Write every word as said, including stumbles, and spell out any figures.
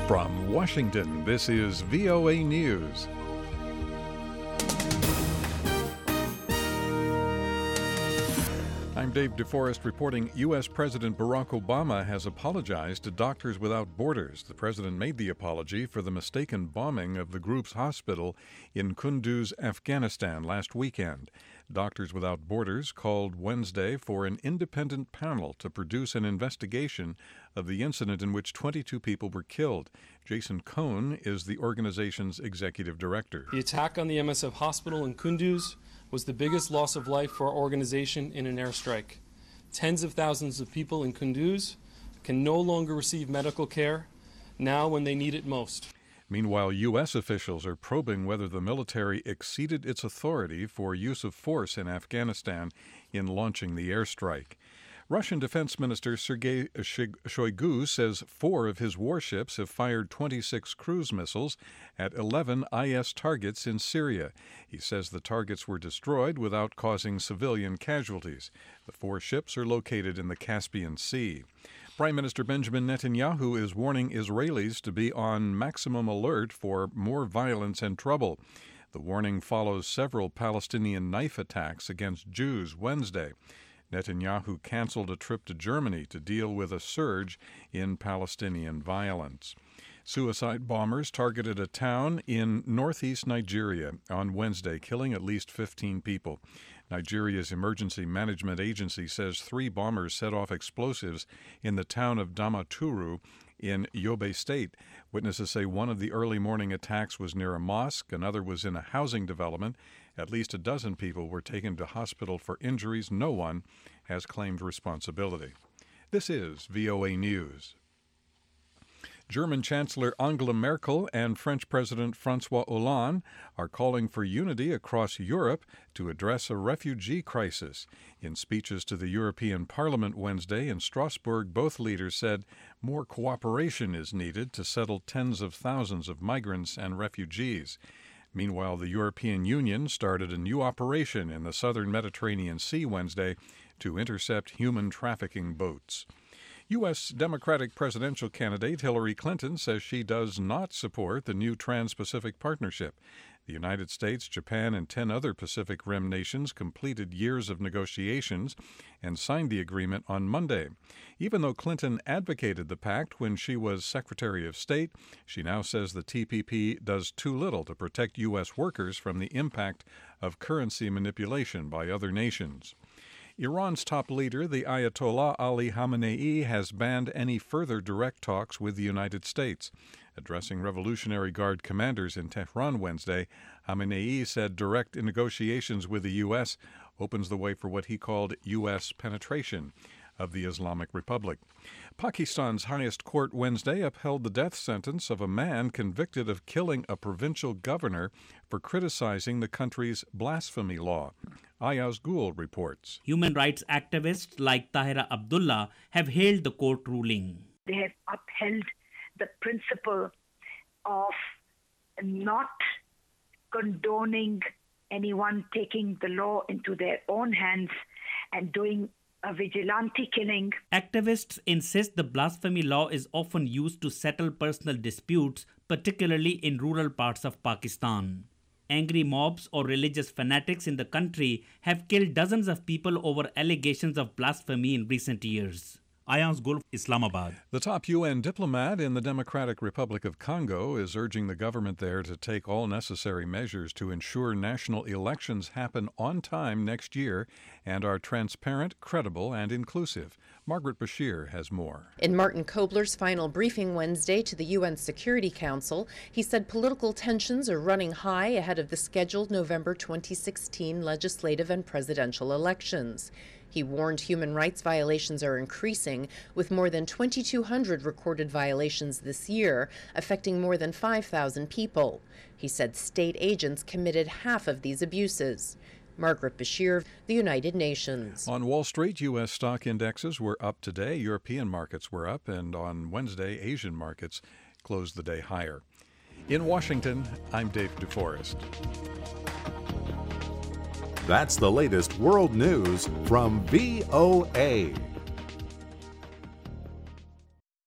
From Washington, this is V O A News. I'm Dave DeForest reporting U S. President Barack Obama has apologized to Doctors Without Borders. The president made the apology for the mistaken bombing of the group's hospital in Kunduz, Afghanistan last weekend. Doctors Without Borders called Wednesday for an independent panel to produce an investigation of the incident in which twenty-two people were killed. Jason Cohn is the organization's executive director. The attack on the M S F hospital in Kunduz was the biggest loss of life for our organization in an airstrike. Tens of thousands of people in Kunduz can no longer receive medical care now when they need it most. Meanwhile, U S officials are probing whether the military exceeded its authority for use of force in Afghanistan in launching the airstrike. Russian Defense Minister Sergei Shoigu says four of his warships have fired twenty-six cruise missiles at eleven I S targets in Syria. He says the targets were destroyed without causing civilian casualties. The four ships are located in the Caspian Sea. Prime Minister Benjamin Netanyahu is warning Israelis to be on maximum alert for more violence and trouble. The warning follows several Palestinian knife attacks against Jews Wednesday. Netanyahu canceled a trip to Germany to deal with a surge in Palestinian violence. Suicide bombers targeted a town in northeast Nigeria on Wednesday, killing at least fifteen people. Nigeria's Emergency Management Agency says three bombers set off explosives in the town of Damaturu in Yobe State. Witnesses say one of the early morning attacks was near a mosque, another was in a housing development. At least a dozen people were taken to hospital for injuries. No one has claimed responsibility. This is V O A News. German Chancellor Angela Merkel and French President François Hollande are calling for unity across Europe to address a refugee crisis. In speeches to the European Parliament Wednesday in Strasbourg, both leaders said more cooperation is needed to settle tens of thousands of migrants and refugees. Meanwhile, the European Union started a new operation in the southern Mediterranean Sea Wednesday to intercept human trafficking boats. U S. Democratic presidential candidate Hillary Clinton says she does not support the new Trans-Pacific Partnership. The United States, Japan, and ten other Pacific Rim nations completed years of negotiations and signed the agreement on Monday. Even though Clinton advocated the pact when she was Secretary of State, she now says the T P P does too little to protect U S workers from the impact of currency manipulation by other nations. Iran's top leader, the Ayatollah Ali Khamenei, has banned any further direct talks with the United States. Addressing Revolutionary Guard commanders in Tehran Wednesday, Khamenei said direct negotiations with the U S opens the way for what he called U S penetration of the Islamic Republic. Pakistan's highest court Wednesday upheld the death sentence of a man convicted of killing a provincial governor for criticizing the country's blasphemy law. Ayaz Gul reports. Human rights activists like Tahira Abdullah have hailed the court ruling. They have upheld the principle of not condoning anyone taking the law into their own hands and doing a vigilante killing. Activists insist the blasphemy law is often used to settle personal disputes, particularly in rural parts of Pakistan. Angry mobs or religious fanatics in the country have killed dozens of people over allegations of blasphemy in recent years. Ayaz Gul, Islamabad. The top U N diplomat in the Democratic Republic of Congo is urging the government there to take all necessary measures to ensure national elections happen on time next year and are transparent, credible, and inclusive. Margaret Bashir has more. In Martin Kobler's final briefing Wednesday to the U N Security Council, he said political tensions are running high ahead of the scheduled November twenty sixteen legislative and presidential elections. He warned human rights violations are increasing, with more than twenty-two hundred recorded violations this year, affecting more than five thousand people. He said state agents committed half of these abuses. Margaret Bashir, the United Nations. On Wall Street, U S stock indexes were up today. European markets were up, and on Wednesday, Asian markets closed the day higher. In Washington, I'm Dave DeForest. That's the latest world news from V O A.